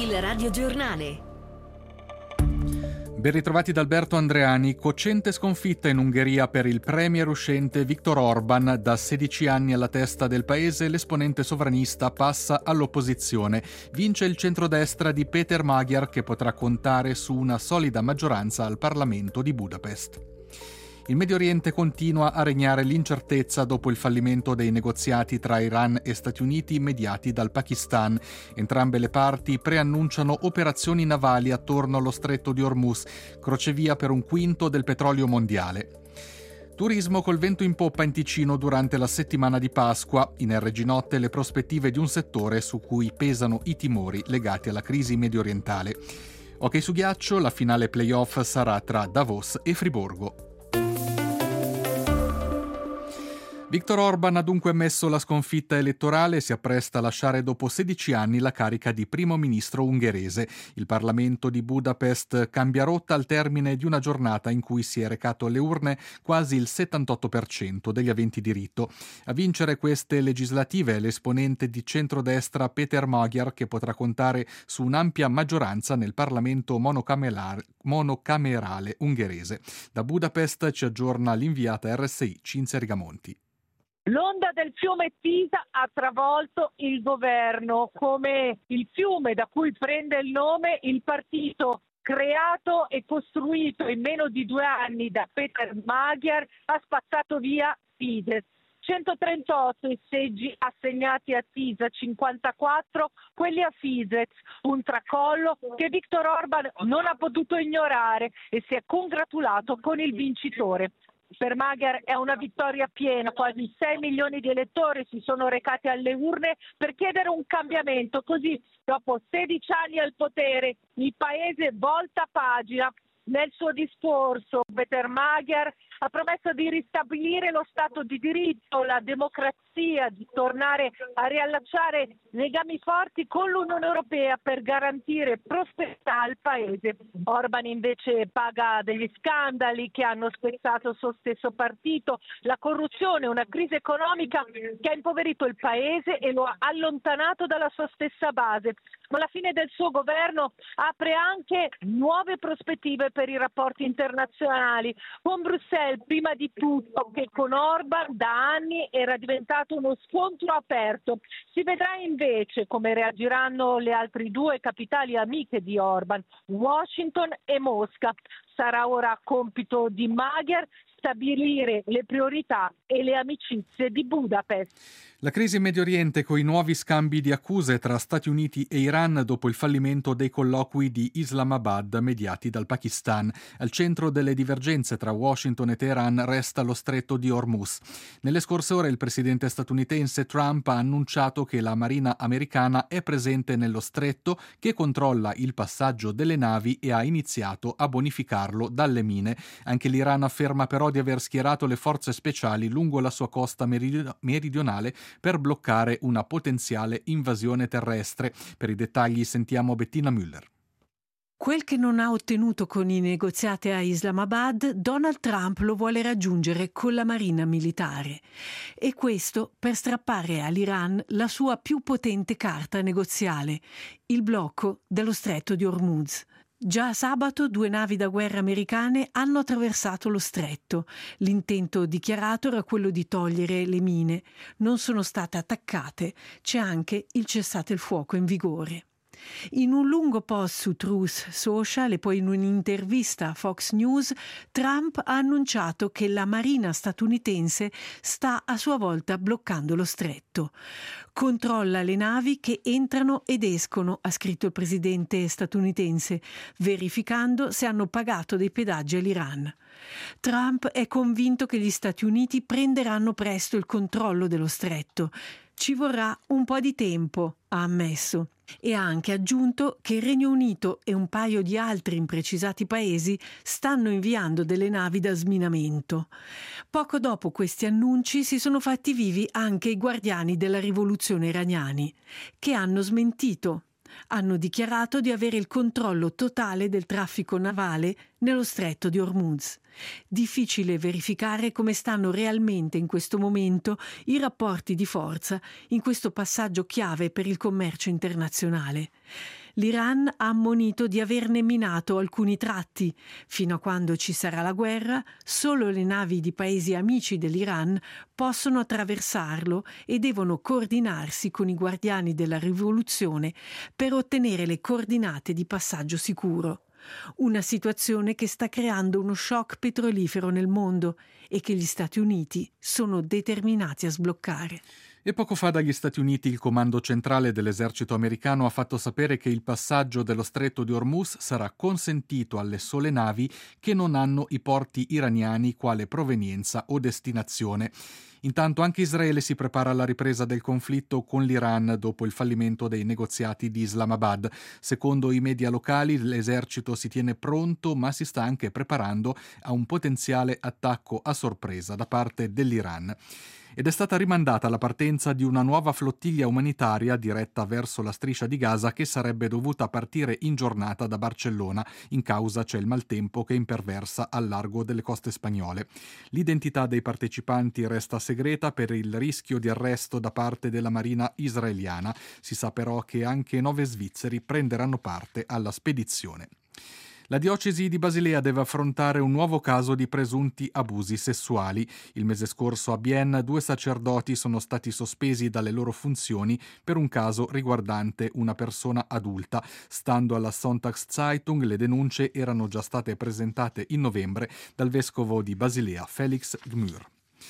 Il radiogiornale. Ben ritrovati da Alberto Andreani. Cocente sconfitta in Ungheria per il premier uscente Viktor Orban. Da 16 anni alla testa del paese, l'esponente sovranista passa all'opposizione. Vince il centrodestra di Péter Magyar, che potrà contare su una solida maggioranza al Parlamento di Budapest. Il Medio Oriente continua a regnare l'incertezza dopo il fallimento dei negoziati tra Iran e Stati Uniti mediati dal Pakistan. Entrambe le parti preannunciano operazioni navali attorno allo stretto di Hormuz, crocevia per un quinto del petrolio mondiale. Turismo col vento in poppa in Ticino durante la settimana di Pasqua. In RG Notte le prospettive di un settore su cui pesano i timori legati alla crisi mediorientale. Hockey su ghiaccio, la finale playoff sarà tra Davos e Friburgo. Viktor Orban ha dunque ammesso la sconfitta elettorale e si appresta a lasciare dopo 16 anni la carica di primo ministro ungherese. Il Parlamento di Budapest cambia rotta al termine di una giornata in cui si è recato alle urne quasi il 78% degli aventi diritto. A vincere queste legislative è l'esponente di centrodestra Péter Magyar, che potrà contare su un'ampia maggioranza nel Parlamento monocamerale ungherese. Da Budapest ci aggiorna l'inviata RSI Cinzia Rigamonti. L'onda del fiume Tisa ha travolto il governo, come il fiume da cui prende il nome il partito creato e costruito in meno di 2 anni da Péter Magyar ha spazzato via Fidesz. 138 i seggi assegnati a Tisa, 54 quelli a Fidesz, un tracollo che Viktor Orban non ha potuto ignorare e si è congratulato con il vincitore. Per Magyar è una vittoria piena, quasi 6 milioni di elettori si sono recati alle urne per chiedere un cambiamento, così dopo 16 anni al potere il paese volta pagina. Nel suo discorso Péter Magyar ha promesso di ristabilire lo Stato di diritto, la democrazia, di tornare a riallacciare legami forti con l'Unione Europea per garantire prosperità al paese. Orban invece paga degli scandali che hanno spezzato il suo stesso partito, la corruzione, una crisi economica che ha impoverito il paese e lo ha allontanato dalla sua stessa base. Ma la fine del suo governo apre anche nuove prospettive per i rapporti internazionali, con Bruxelles prima di tutto, che con Orban da anni era diventato uno scontro aperto. Si vedrà invece come reagiranno le altre 2 capitali amiche di Orban, Washington e Mosca. Sarà ora compito di Magyar stabilire le priorità e le amicizie di Budapest. La crisi in Medio Oriente con i nuovi scambi di accuse tra Stati Uniti e Iran dopo il fallimento dei colloqui di Islamabad mediati dal Pakistan. Al centro delle divergenze tra Washington e Teheran resta lo stretto di Hormuz. Nelle scorse ore il presidente statunitense Trump ha annunciato che la marina americana è presente nello stretto, che controlla il passaggio delle navi e ha iniziato a bonificarlo dalle mine. Anche l'Iran afferma però di aver schierato le forze speciali lungo la sua costa meridionale per bloccare una potenziale invasione terrestre. Per i dettagli sentiamo Bettina Müller. Quel che non ha ottenuto con i negoziati a Islamabad, Donald Trump lo vuole raggiungere con la marina militare. E questo per strappare all'Iran la sua più potente carta negoziale, il blocco dello stretto di Hormuz. Già sabato 2 navi da guerra americane hanno attraversato lo stretto. L'intento dichiarato era quello di togliere le mine. Non sono state attaccate. C'è anche il cessate il fuoco in vigore. In un lungo post su Truth Social e poi in un'intervista a Fox News, Trump ha annunciato che la marina statunitense sta a sua volta bloccando lo stretto. Controlla le navi che entrano ed escono, ha scritto il presidente statunitense, verificando se hanno pagato dei pedaggi all'Iran. Trump è convinto che gli Stati Uniti prenderanno presto il controllo dello stretto. Ci vorrà un po' di tempo, ha ammesso, e ha anche aggiunto che il Regno Unito e un paio di altri imprecisati paesi stanno inviando delle navi da sminamento. Poco dopo questi annunci si sono fatti vivi anche i guardiani della rivoluzione iraniani, che hanno smentito. Hanno dichiarato di avere il controllo totale del traffico navale nello stretto di Hormuz. Difficile verificare come stanno realmente in questo momento i rapporti di forza in questo passaggio chiave per il commercio internazionale. L'Iran ha ammonito di averne minato alcuni tratti. Fino a quando ci sarà la guerra, solo le navi di paesi amici dell'Iran possono attraversarlo e devono coordinarsi con i guardiani della rivoluzione per ottenere le coordinate di passaggio sicuro. Una situazione che sta creando uno shock petrolifero nel mondo e che gli Stati Uniti sono determinati a sbloccare. E poco fa dagli Stati Uniti il comando centrale dell'esercito americano ha fatto sapere che il passaggio dello stretto di Hormuz sarà consentito alle sole navi che non hanno i porti iraniani quale provenienza o destinazione. Intanto anche Israele si prepara alla ripresa del conflitto con l'Iran dopo il fallimento dei negoziati di Islamabad. Secondo i media locali l'esercito si tiene pronto, ma si sta anche preparando a un potenziale attacco a sorpresa da parte dell'Iran. Ed è stata rimandata la partenza di una nuova flottiglia umanitaria diretta verso la striscia di Gaza che sarebbe dovuta partire in giornata da Barcellona. In causa c'è il maltempo che imperversa al largo delle coste spagnole. L'identità dei partecipanti resta segreta per il rischio di arresto da parte della marina israeliana. Si sa però che anche 9 svizzeri prenderanno parte alla spedizione. La diocesi di Basilea deve affrontare un nuovo caso di presunti abusi sessuali. Il mese scorso a Bienne 2 sacerdoti sono stati sospesi dalle loro funzioni per un caso riguardante una persona adulta. Stando alla Sonntagszeitung, le denunce erano già state presentate in novembre dal vescovo di Basilea, Felix Gmür.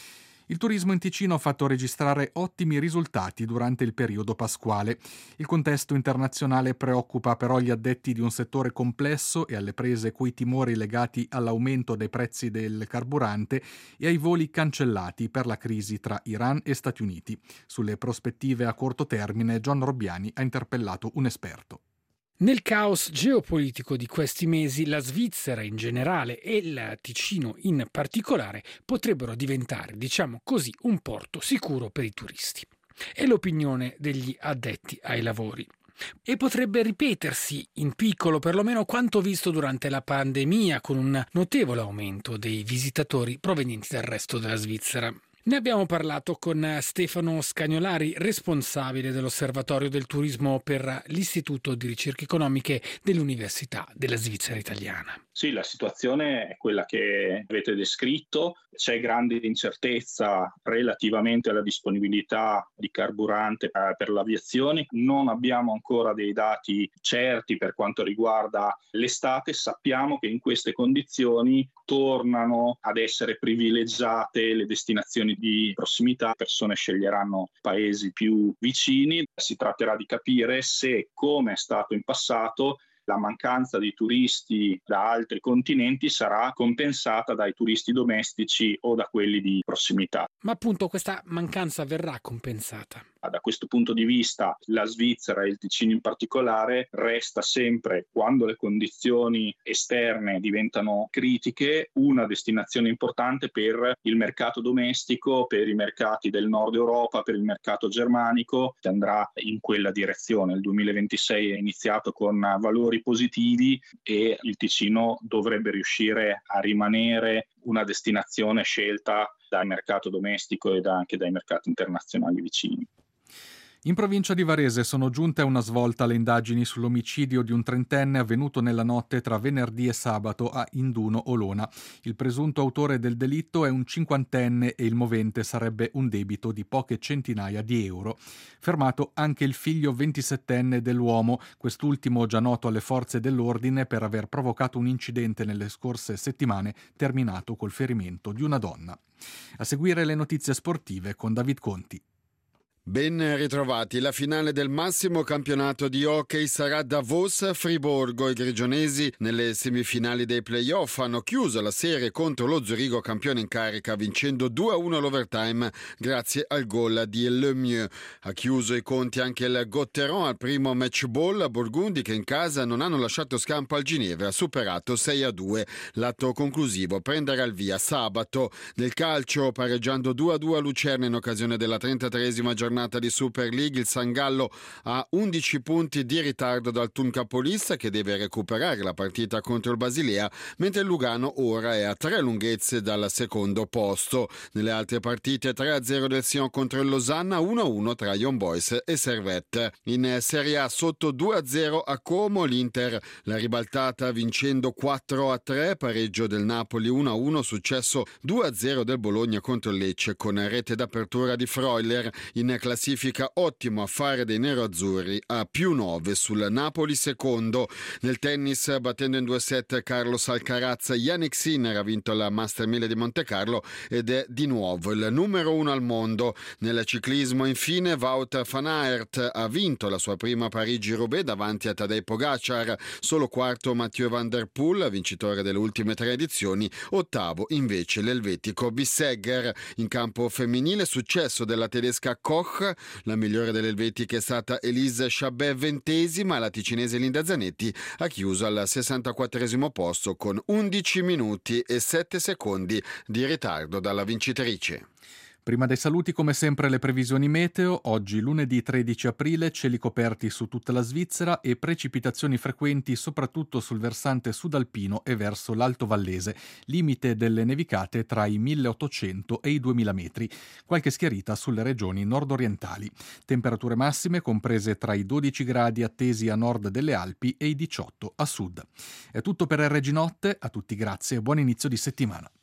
Il turismo in Ticino ha fatto registrare ottimi risultati durante il periodo pasquale. Il contesto internazionale preoccupa però gli addetti di un settore complesso e alle prese coi timori legati all'aumento dei prezzi del carburante e ai voli cancellati per la crisi tra Iran e Stati Uniti. Sulle prospettive a corto termine, John Robbiani ha interpellato un esperto. Nel caos geopolitico di questi mesi, la Svizzera in generale e il Ticino in particolare potrebbero diventare, diciamo così, un porto sicuro per i turisti. È l'opinione degli addetti ai lavori. E potrebbe ripetersi in piccolo perlomeno quanto visto durante la pandemia, con un notevole aumento dei visitatori provenienti dal resto della Svizzera. Ne abbiamo parlato con Stefano Scagnolari, responsabile dell'Osservatorio del Turismo per l'Istituto di Ricerche Economiche dell'Università della Svizzera Italiana. Sì, la situazione è quella che avete descritto. C'è grande incertezza relativamente alla disponibilità di carburante per l'aviazione. Non abbiamo ancora dei dati certi per quanto riguarda l'estate. Sappiamo che in queste condizioni tornano ad essere privilegiate le destinazioni di prossimità. Persone sceglieranno paesi più vicini. Si tratterà di capire se, come è stato in passato, la mancanza di turisti da altri continenti sarà compensata dai turisti domestici o da quelli di prossimità. Ma appunto questa mancanza verrà compensata? Da questo punto di vista la Svizzera e il Ticino in particolare resta sempre, quando le condizioni esterne diventano critiche, una destinazione importante per il mercato domestico, per i mercati del nord Europa, per il mercato germanico. Si andrà in quella direzione. Il 2026 è iniziato con valori positivi e il Ticino dovrebbe riuscire a rimanere una destinazione scelta dal mercato domestico e anche dai mercati internazionali vicini. In provincia di Varese sono giunte a una svolta le indagini sull'omicidio di un trentenne avvenuto nella notte tra venerdì e sabato a Induno Olona. Il presunto autore del delitto è un cinquantenne e il movente sarebbe un debito di poche centinaia di euro. Fermato anche il figlio 27enne dell'uomo, quest'ultimo già noto alle forze dell'ordine per aver provocato un incidente nelle scorse settimane terminato col ferimento di una donna. A seguire le notizie sportive con David Conti. Ben ritrovati, la finale del massimo campionato di hockey sarà a Davos-Friburgo. I grigionesi nelle semifinali dei playoff hanno chiuso la serie contro lo Zurigo, campione in carica, vincendo 2-1 all'overtime grazie al gol di Lemieux. Ha chiuso i conti anche il Gotteron al primo match ball. Burgundi, che in casa non hanno lasciato scampo al Ginevra, ha superato 6-2. L'atto conclusivo prenderà il via sabato. Nel calcio, pareggiando 2-2 a Lucerna in occasione della 33esima giornata giornata di Super League. Il San Gallo ha 11 punti di ritardo dal Thun capolista, che deve recuperare la partita contro il Basilea, mentre il Lugano ora è a 3 lunghezze dal secondo posto. Nelle altre partite 3-0 del Sion contro il Losanna, 1-1 tra Young Boys e Servette. In Serie A sotto 2-0 a Como, l'Inter l'ha ribaltata vincendo 4-3, pareggio del Napoli 1-1, successo 2-0 del Bologna contro il Lecce con rete d'apertura di Freuler. In classifica ottimo affare dei neroazzurri a +9 sul Napoli secondo. Nel tennis, battendo in 2 set Carlos Alcaraz, Jannik Sinner ha vinto la Master 1000 di Monte Carlo ed è di nuovo il numero 1 al mondo. Nel ciclismo infine Wout van Aert ha vinto la sua prima Parigi-Roubaix davanti a Tadej Pogacar, solo quarto Mathieu van der Poel, vincitore delle ultime 3 edizioni, ottavo invece l'elvetico Bissegger. In campo femminile successo della tedesca Koch, la migliore delle elvetiche è stata Elise Chabet 20ª, la ticinese Linda Zanetti ha chiuso al 64esimo posto con 11 minuti e 7 secondi di ritardo dalla vincitrice. Prima dei saluti, come sempre, le previsioni meteo. Oggi, lunedì 13 aprile, cieli coperti su tutta la Svizzera e precipitazioni frequenti soprattutto sul versante sudalpino e verso l'Alto Vallese, limite delle nevicate tra i 1800 e i 2000 metri, qualche schiarita sulle regioni nord-orientali. Temperature massime comprese tra i 12 gradi attesi a nord delle Alpi e i 18 a sud. È tutto per RG Notte, a tutti grazie e buon inizio di settimana.